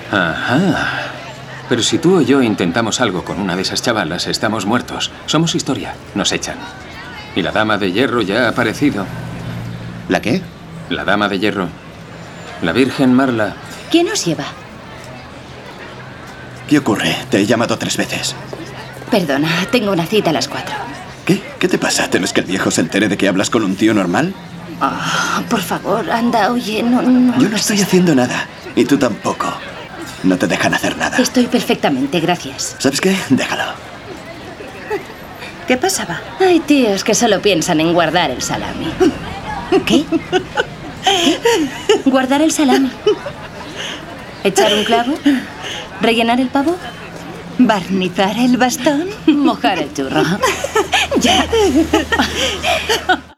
Ajá. Pero si tú o yo intentamos algo con una de esas chavalas, estamos muertos. Somos historia. Nos echan. Y la dama de hierro ya ha aparecido. ¿La qué? La dama de hierro. La Virgen Marla. ¿Quién os lleva? ¿Qué ocurre? Te he llamado 3 veces. Perdona, tengo una cita a las 4. ¿Qué? ¿Qué te pasa? ¿Temes que el viejo se entere de que hablas con un tío normal? Oh, por favor, anda, oye, no... Yo no estoy haciendo nada. Y tú tampoco. No te dejan hacer nada. Estoy perfectamente, gracias. ¿Sabes qué? Déjalo. ¿Qué pasaba? Hay tíos que solo piensan en guardar el salami. ¿Qué? ¿Guardar el salami? ¿Echar un clavo? ¿Rellenar el pavo? ¿Barnizar el bastón? ¿Mojar el churro? Ya.